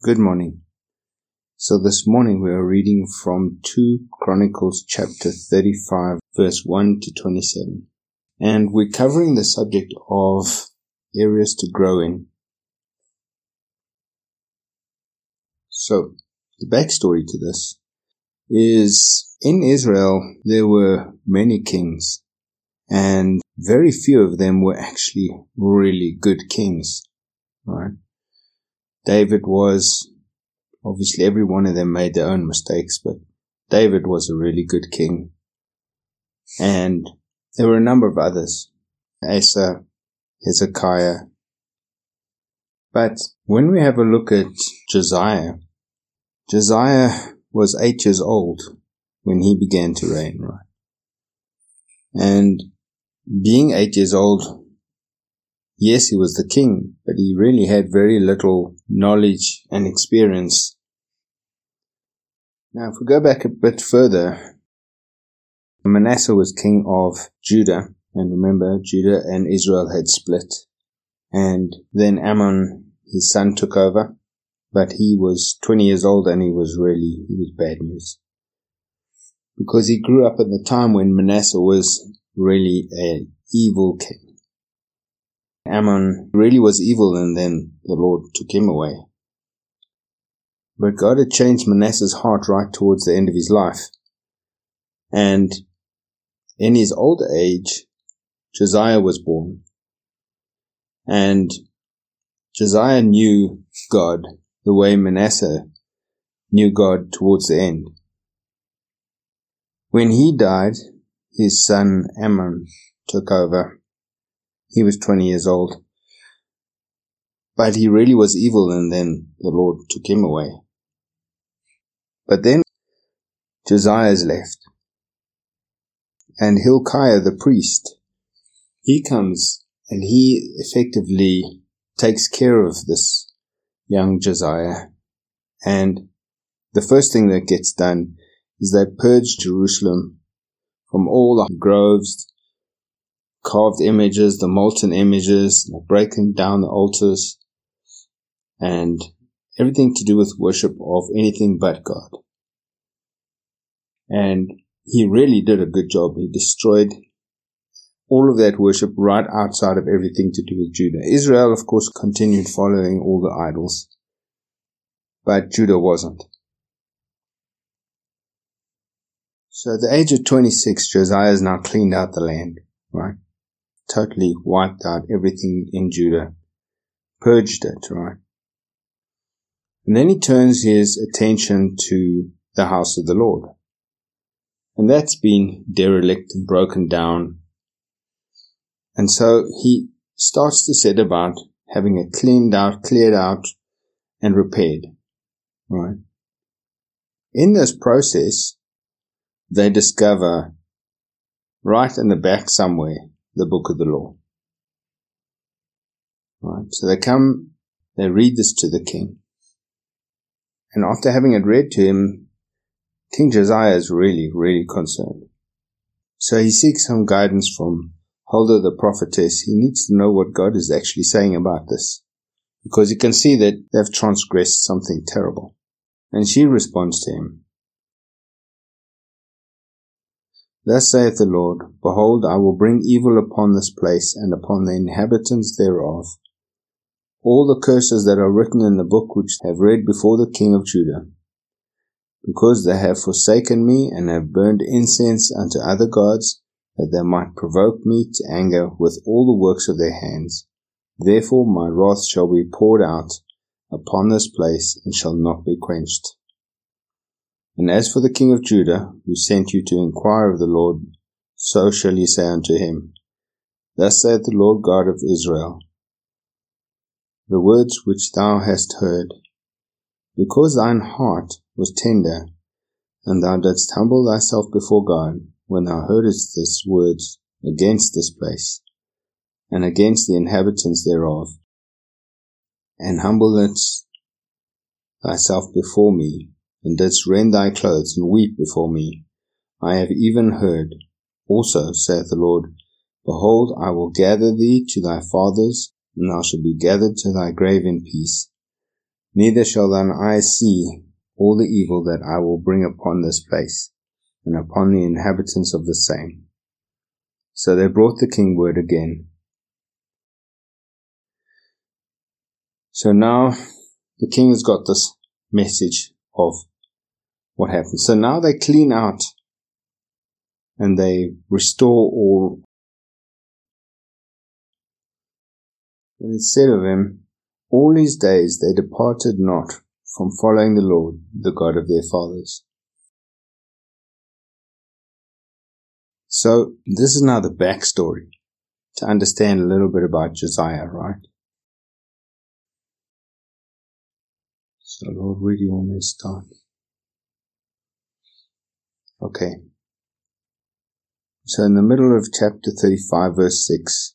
Good morning. So this morning we are reading from 2 Chronicles chapter 35 verse 1 to 27. And we're covering the subject of areas to grow in. So the backstory to this is in Israel there were many kings and very few of them were actually really good kings, right? David was, obviously every one of them made their own mistakes, but David was a really good king. And there were a number of others, Asa, Hezekiah. But when we have a look at Josiah was 8 years old when he began to reign, right? And being 8 years old, yes, he was the king, but he really had very little knowledge and experience. Now, if we go back a bit further, Manasseh was king of Judah, and remember, Judah and Israel had split. And then Ammon, his son, took over, but he was 20 years old and he was bad news. Because he grew up at the time when Manasseh was really an evil king. Ammon really was evil, and then the Lord took him away. But God had changed Manasseh's heart right towards the end of his life. And in his old age, Josiah was born. And Josiah knew God the way Manasseh knew God towards the end. When he died, his son Ammon took over. He was 20 years old. But he really was evil, and then the Lord took him away. But then Josiah's left. And Hilkiah the priest, he comes and he effectively takes care of this young Josiah. And the first thing that gets done is they purge Jerusalem from all the groves, carved images, the molten images, breaking down the altars, and everything to do with worship of anything but God. And he really did a good job. He destroyed all of that worship right outside of everything to do with Judah. Israel, of course, continued following all the idols, but Judah wasn't. So at the age of 26, Josiah has now cleaned out the land, right? Totally wiped out everything in Judah, purged it, right? And then he turns his attention to the house of the Lord. And that's been derelict and broken down. And so he starts to set about having it cleaned out, cleared out, and repaired, right? In this process, they discover right in the back somewhere the book of the law. Right? So they read this to the king. And after having it read to him, King Josiah is really, really concerned. So he seeks some guidance from Huldah the prophetess. He needs to know what God is actually saying about this, because he can see that they've transgressed something terrible. And she responds to him. Thus saith the Lord, Behold, I will bring evil upon this place and upon the inhabitants thereof, all the curses that are written in the book which have read before the king of Judah, because they have forsaken me and have burned incense unto other gods, that they might provoke me to anger with all the works of their hands. Therefore my wrath shall be poured out upon this place, and shall not be quenched. And as for the king of Judah, who sent you to inquire of the Lord, so shall ye say unto him, Thus saith the Lord God of Israel, the words which thou hast heard, because thine heart was tender, and thou didst humble thyself before God, when thou heardest these words against this place, and against the inhabitants thereof, and humbledst thyself before me, and didst rend thy clothes, and weep before me, I have even heard. Also, saith the Lord, Behold, I will gather thee to thy fathers, and thou shalt be gathered to thy grave in peace. neither shall thine eyes see all the evil that I will bring upon this place, and upon the inhabitants of the same. So they brought the king word again. So now the king has got this message of what happened. So now they clean out and they restore all. And it said of him, all his days they departed not from following the Lord, the God of their fathers. So this is now the backstory to understand a little bit about Josiah, right? So Lord, where do you want me to start? Okay. So in the middle of chapter 35 verse 6,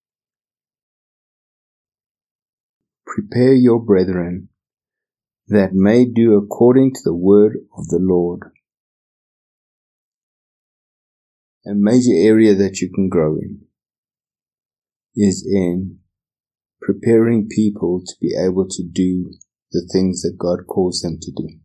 prepare your brethren that may do according to the word of the Lord. A major area that you can grow in is in preparing people to be able to do the things that God calls them to do.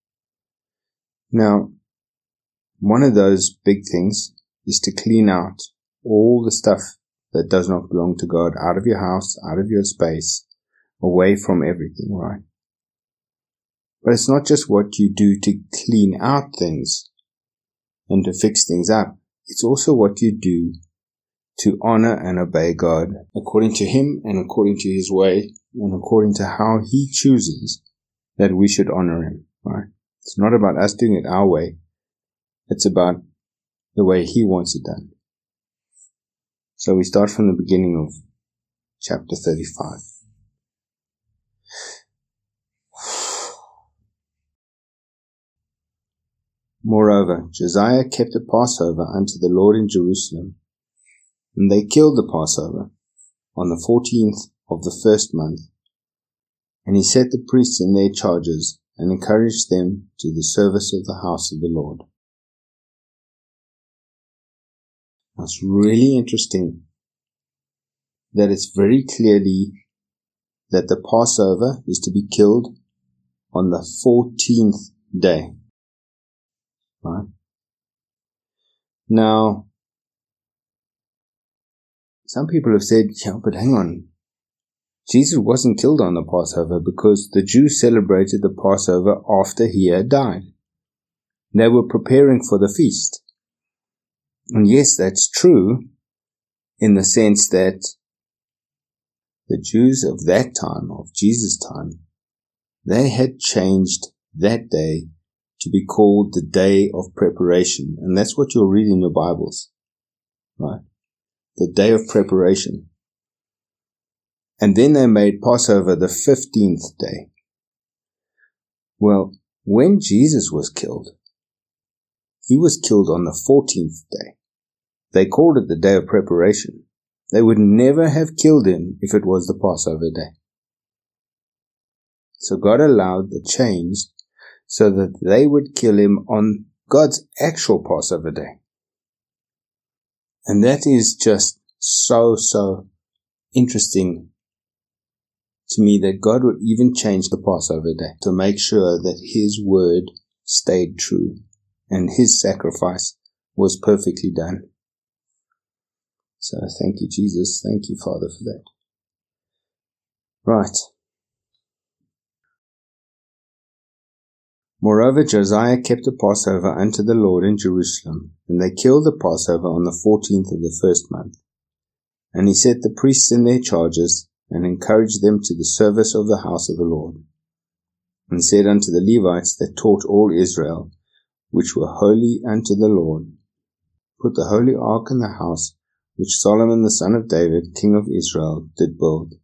Now, one of those big things is to clean out all the stuff that does not belong to God out of your house, out of your space, away from everything, right? But it's not just what you do to clean out things and to fix things up. It's also what you do to honor and obey God according to Him and according to His way and according to how He chooses that we should honor Him, right? It's not about us doing it our way. It's about the way He wants it done. So we start from the beginning of chapter 35. Moreover, Josiah kept a Passover unto the Lord in Jerusalem, and they killed the Passover on the 14th of the first month. And he set the priests in their charges, and encouraged them to the service of the house of the Lord. Now it's really interesting that it's very clearly that the Passover is to be killed on the 14th day. Right? Now, some people have said, yeah, but hang on. Jesus wasn't killed on the Passover because the Jews celebrated the Passover after he had died. They were preparing for the feast. And yes, that's true in the sense that the Jews of that time, of Jesus' time, they had changed that day to be called the Day of Preparation. And that's what you'll read in your Bibles, right? The Day of Preparation. And then they made Passover the 15th day. Well, when Jesus was killed, he was killed on the 14th day. They called it the Day of Preparation. They would never have killed him if it was the Passover day. So God allowed the change so that they would kill him on God's actual Passover day. And that is just so interesting to me that God would even change the Passover day to make sure that His word stayed true and His sacrifice was perfectly done. So thank you, Jesus. Thank you, Father, for that. Right. Moreover, Josiah kept a Passover unto the Lord in Jerusalem, and they killed the Passover on the 14th of the first month. And he set the priests in their charges, and encouraged them to the service of the house of the Lord, and said unto the Levites that taught all Israel, which were holy unto the Lord, put the holy ark in the house which Solomon the son of David, king of Israel, did build.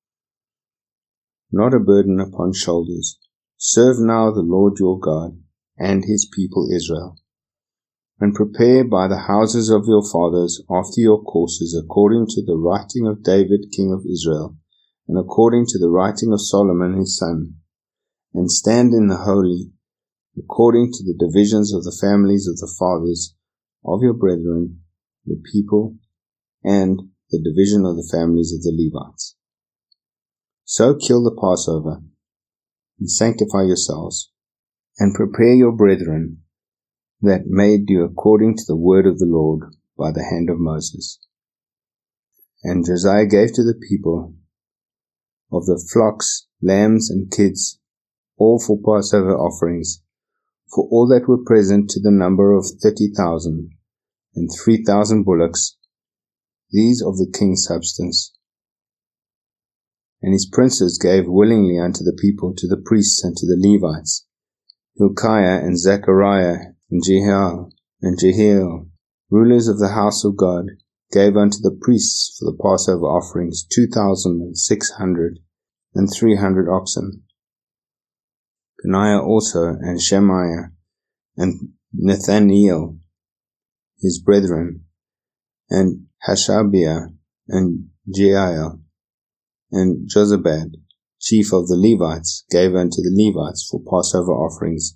Not a burden upon shoulders. Serve now the Lord your God and his people Israel, and prepare by the houses of your fathers after your courses, according to the writing of David king of Israel, and according to the writing of Solomon his son, and stand in the holy, according to the divisions of the families of the fathers of your brethren, the people, and the division of the families of the Levites. So kill the Passover, and sanctify yourselves, and prepare your brethren that made you according to the word of the Lord by the hand of Moses. And Josiah gave to the people of the flocks, lambs, and kids, all for Passover offerings, for all that were present, to the number of 30,000, and 3,000 bullocks, these of the king's substance. And his princes gave willingly unto the people, to the priests and to the Levites, Hilkiah and Zechariah and Jehiel, rulers of the house of God, gave unto the priests for the Passover offerings 2,600 and 300 oxen. Benaiah also, and Shemaiah, and Nathaniel, his brethren, and Hashabiah, and Jeiel, and Jozabad, chief of the Levites, gave unto the Levites for Passover offerings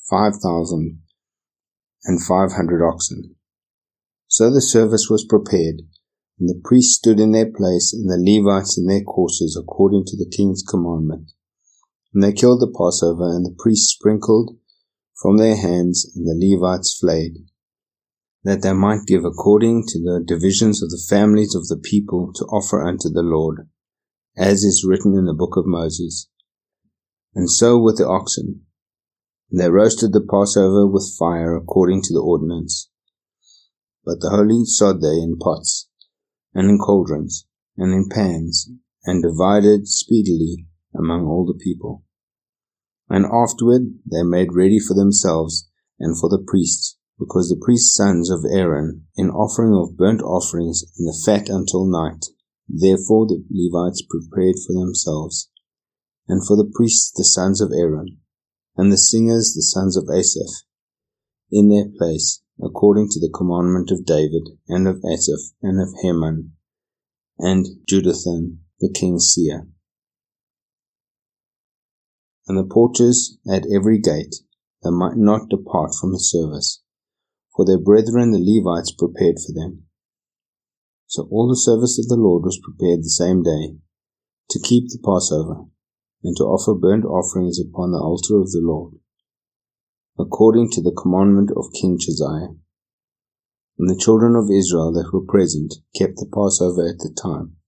5,500 oxen. So the service was prepared, and the priests stood in their place, and the Levites in their courses, according to the king's commandment. And they killed the Passover, and the priests sprinkled from their hands, and the Levites flayed, that they might give according to the divisions of the families of the people to offer unto the Lord, as is written in the book of Moses. And so with the oxen. And they roasted the Passover with fire according to the ordinance. But the holy sod they in pots, and in cauldrons, and in pans, and divided speedily among all the people. And afterward they made ready for themselves and for the priests, because the priests' sons of Aaron, in offering of burnt offerings and the fat until night. Therefore the Levites prepared for themselves, and for the priests the sons of Aaron, and the singers the sons of Asaph, in their place, according to the commandment of David, and of Asaph, and of Heman, and Jeduthun the king's seer. And the porters at every gate, they might not depart from the service, for their brethren the Levites prepared for them. So all the service of the Lord was prepared the same day, to keep the Passover, and to offer burnt offerings upon the altar of the Lord, according to the commandment of King Josiah. And the children of Israel that were present kept the Passover at the time.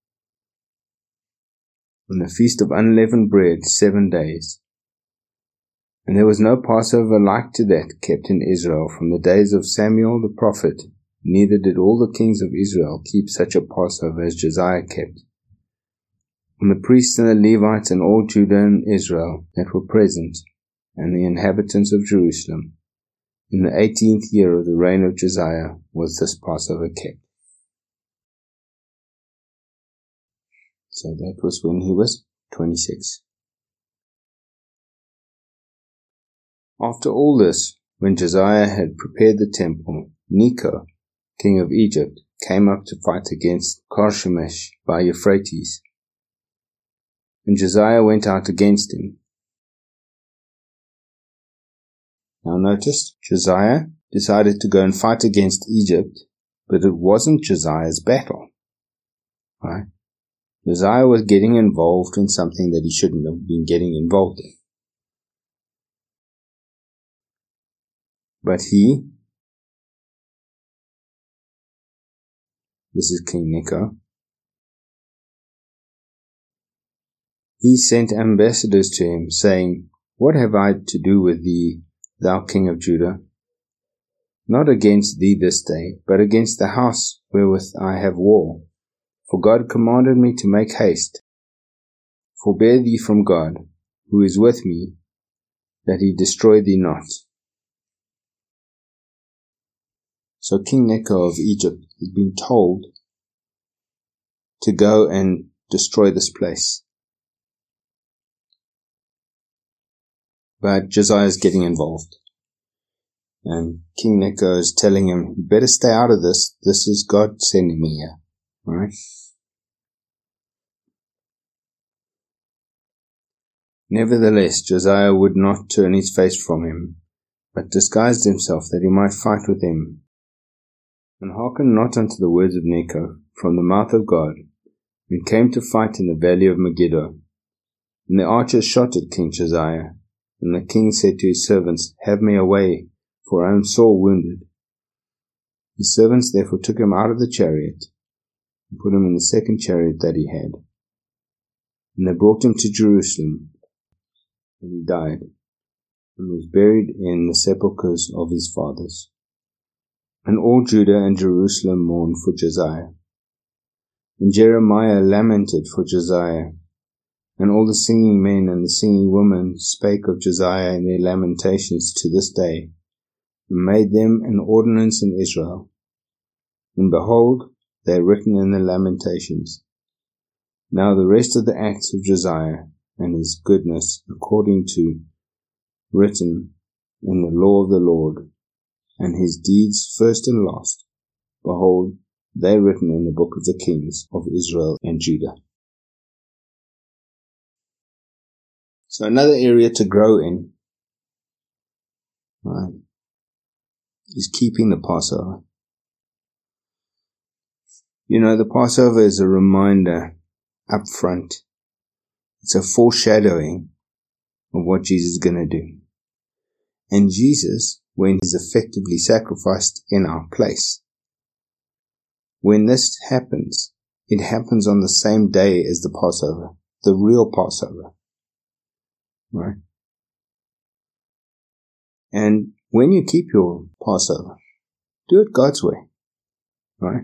And the feast of unleavened bread 7 days. And there was no Passover like to that kept in Israel from the days of Samuel the prophet, neither did all the kings of Israel keep such a Passover as Josiah kept. And the priests and the Levites and all Judah and Israel that were present, and the inhabitants of Jerusalem, in the 18th year of the reign of Josiah was this Passover kept. So that was when he was 26. After all this, when Josiah had prepared the temple, Necho, king of Egypt, came up to fight against Carchemish by Euphrates. And Josiah went out against him. Now notice, Josiah decided to go and fight against Egypt, but it wasn't Josiah's battle. Right? Josiah was getting involved in something that he shouldn't have been getting involved in. But this is King Necho, he sent ambassadors to him, saying, What have I to do with thee, thou king of Judah? Not against thee this day, but against the house wherewith I have war. For God commanded me to make haste. Forbear thee from God, who is with me, that he destroy thee not. So King Necho of Egypt had been told to go and destroy this place. But Josiah is getting involved. And King Necho is telling him, you better stay out of this. This is God sending me here. Alright? Nevertheless, Josiah would not turn his face from him, but disguised himself that he might fight with him. And hearkened not unto the words of Necho from the mouth of God, and came to fight in the valley of Megiddo. And the archers shot at King Josiah. And the king said to his servants, "Have me away, for I am sore wounded." His servants therefore took him out of the chariot, and put him in the second chariot that he had. And they brought him to Jerusalem, and he died, and was buried in the sepulchres of his fathers. And all Judah and Jerusalem mourned for Josiah. And Jeremiah lamented for Josiah. And all the singing men and the singing women spake of Josiah in their lamentations to this day, and made them an ordinance in Israel. And behold, they are written in the lamentations. Now the rest of the acts of Josiah, and his goodness, according to written in the law of the Lord, and his deeds first and last, behold, they are written in the book of the kings of Israel and Judah. So another area to grow in, right, is keeping the Passover. You know, the Passover is a reminder up front. It's a foreshadowing of what Jesus is going to do. And Jesus, when he's effectively sacrificed in our place, when this happens, it happens on the same day as the Passover, the real Passover. Right? And when you keep your Passover, do it God's way. Right?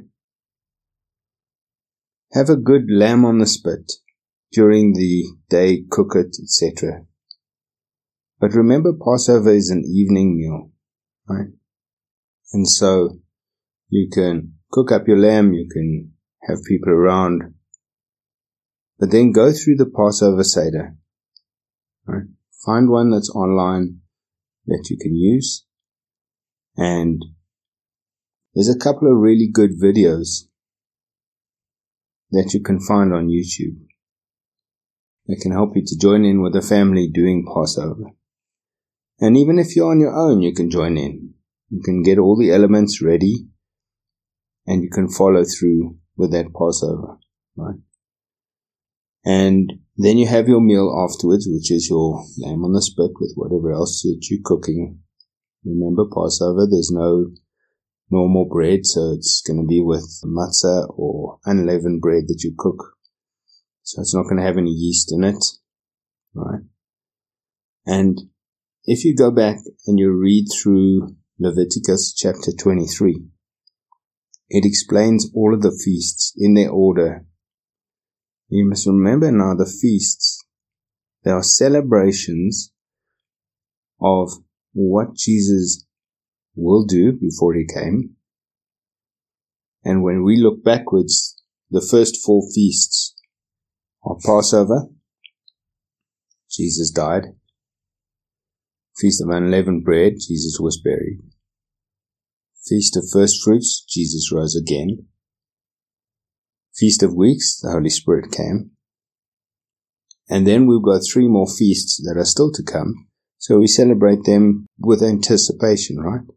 Have a good lamb on the spit during the day, cook it, etc. But remember, Passover is an evening meal. Right? And so you can cook up your lamb, you can have people around, but then go through the Passover Seder. Right? Find one that's online that you can use, and there's a couple of really good videos that you can find on YouTube that can help you to join in with a family doing Passover. And even if you're on your own, you can join in. You can get all the elements ready, and you can follow through with that Passover, right? And then you have your meal afterwards, which is your lamb on the spit with whatever else that you're cooking. Remember, Passover, there's no normal bread, so it's going to be with matzah or unleavened bread that you cook. So it's not going to have any yeast in it, right? And if you go back and you read through Leviticus chapter 23, it explains all of the feasts in their order. You must remember now, the feasts, they are celebrations of what Jesus will do before he came. And when we look backwards, the first 4 feasts are Passover, Jesus died. Feast of Unleavened Bread, Jesus was buried. Feast of First Fruits, Jesus rose again. Feast of Weeks, the Holy Spirit came. And then we've got 3 more feasts that are still to come. So we celebrate them with anticipation, right?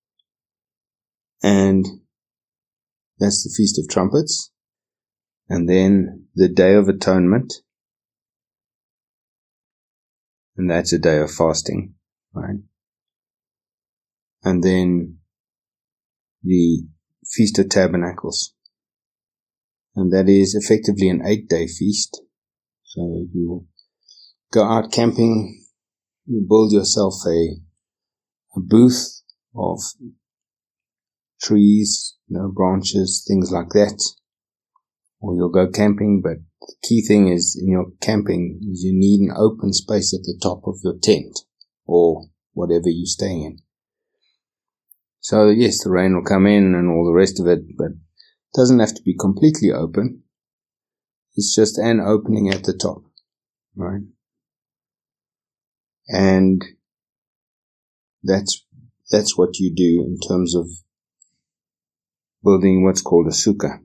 And that's the Feast of Trumpets. And then the Day of Atonement. And that's a day of fasting, right? And then the Feast of Tabernacles. And that is effectively an 8-day feast. So you go out camping, you build yourself a booth of trees, branches, things like that. Or you'll go camping, but the key thing is in your camping is you need an open space at the top of your tent or whatever you're staying in. So yes, the rain will come in and all the rest of it, but it doesn't have to be completely open. It's just an opening at the top, right? And that's what you do in terms of building what's called a sukkah.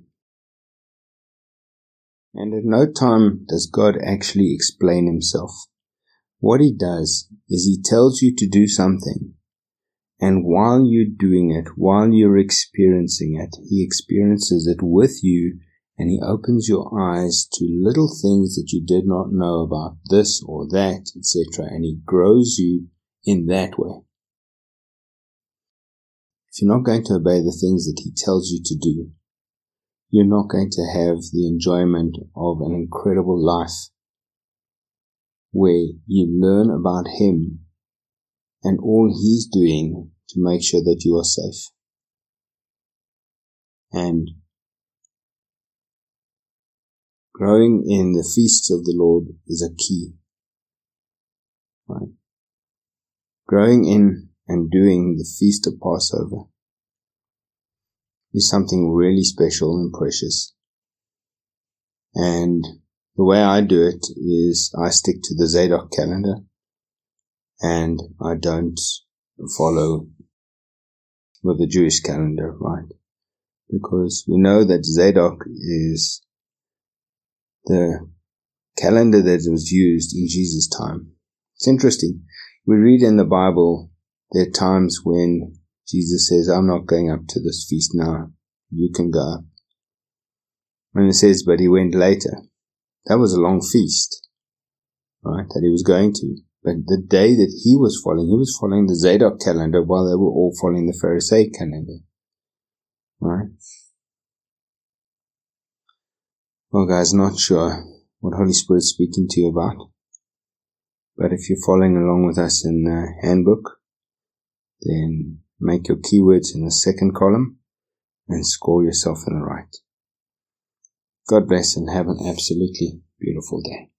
And at no time does God actually explain himself. What he does is he tells you to do something, and while you're doing it, while you're experiencing it, he experiences it with you And He opens your eyes to little things that you did not know about this or that, etc. And He grows you in that way. If you're not going to obey the things that He tells you to do, you're not going to have the enjoyment of an incredible life where you learn about Him and all He's doing to make sure that you are safe. And growing in the feasts of the Lord is a key. Right? Growing in and doing the Feast of Passover is something really special and precious. And the way I do it is I stick to the Zadok calendar and I don't follow with the Jewish calendar, right? Because we know that Zadok is the calendar that was used in Jesus' time. It's interesting. We read in the Bible there are times when Jesus says, I'm not going up to this feast now. You can go up. And it says, but He went later. That was a long feast, right, that He was going to. But the day that He was following the Zadok calendar while they were all following the Pharisaic calendar. Right? Well, guys, not sure what Holy Spirit's speaking to you about. But if you're following along with us in the handbook, then make your keywords in the second column and score yourself in the right. God bless and have an absolutely beautiful day.